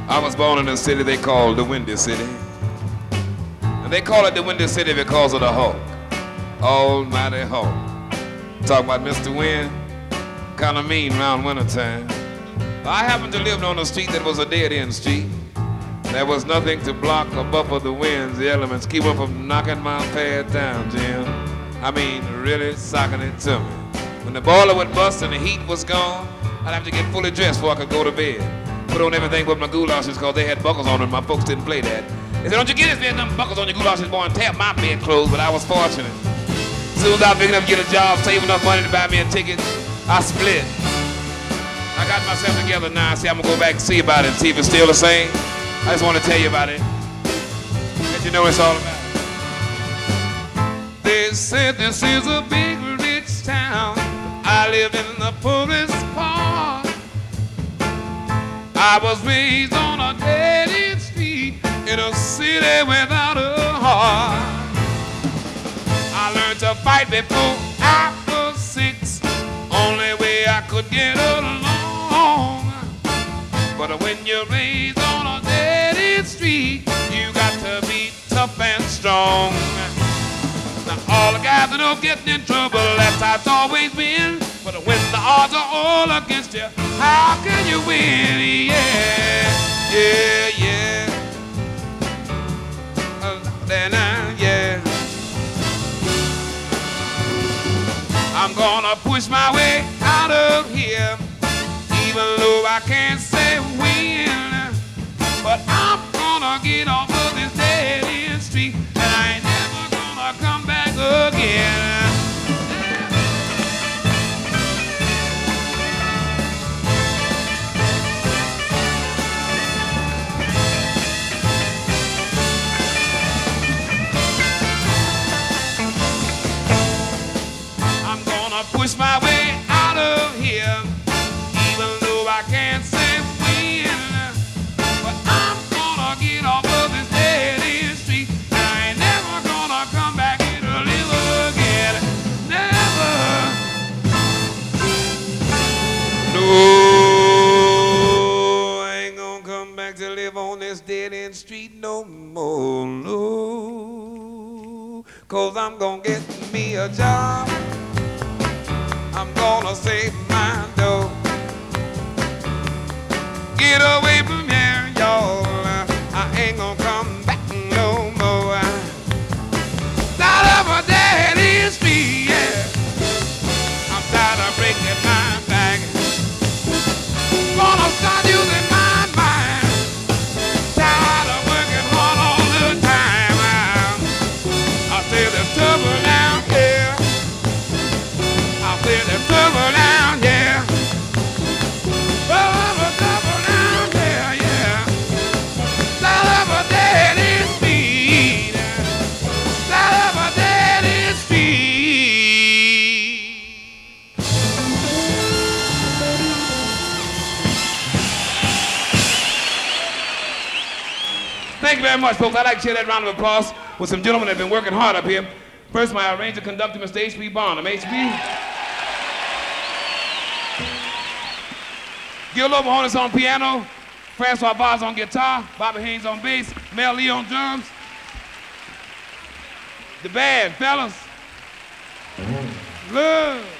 I was born in a city they call the Windy City. And they call it the Windy City because of the Hulk. Almighty Hulk. Talk about Mr. Wind, kind of mean around wintertime. I happened to live on a street that was a dead-end street. There was nothing to block or buffer the winds, the elements, keep them from knocking my pad down, Jim. I mean, really socking it to me. When the boiler would bust and the heat was gone, I'd have to get fully dressed before I could go to bed. Put on everything but my goulashes because they had buckles on them. My folks didn't play that. They said, don't you get this, man, them buckles on your goulashes, boy, and tear my bedclothes. But I was fortunate. As soon as I was big enough to get a job, save enough money to buy me a ticket, I split. I got myself together now. See, I'm going to go back and see about it and see if it's still the same. I just want to tell you about it. Let you know what it's all about. They said this is a big, rich town. I live in the poorest part. I was raised on a dead-end street in a city without a heart. I learned to fight before I was 6. Only way I could get along. But when you're raised on a dead-end street, you got to be tough and strong. Now all the guys that don't get in trouble, that's how it's always been. But when the odds are all against you, how can you win? Yeah, yeah, yeah. Then yeah. I'm gonna push my way out of here, even though I can't say when. But I'm gonna get off of this dead-end street, and I ain't never gonna come back again. Push my way out of here, even though I can't say when. But I'm gonna get off of this dead-end street, and I ain't never gonna come back here to live again. Never. No, I ain't gonna come back to live on this dead-end street no more. No, 'cause I'm gonna get me a job. I'm gonna save my dough. Get away from here, y'all. I ain't gonna come back no more. Out of a dead-end street, yeah. I'm tired of breaking my back. Gonna start using my mind. Tired of working hard all the time. I say there's trouble down here. There's trouble down here. Oh, there's trouble down here, yeah. Out of a dead-end street. Out of a dead-end street. Thank you very much, folks. I'd like to share that round of applause with some gentlemen that have been working hard up here. First, my arranger conductor, Mr. H.B. Barnum. H.B. Gil Overhorn on piano, Francois Vaz on guitar, Bobby Haynes on bass, Mel Lee on drums. The band, fellas. Love.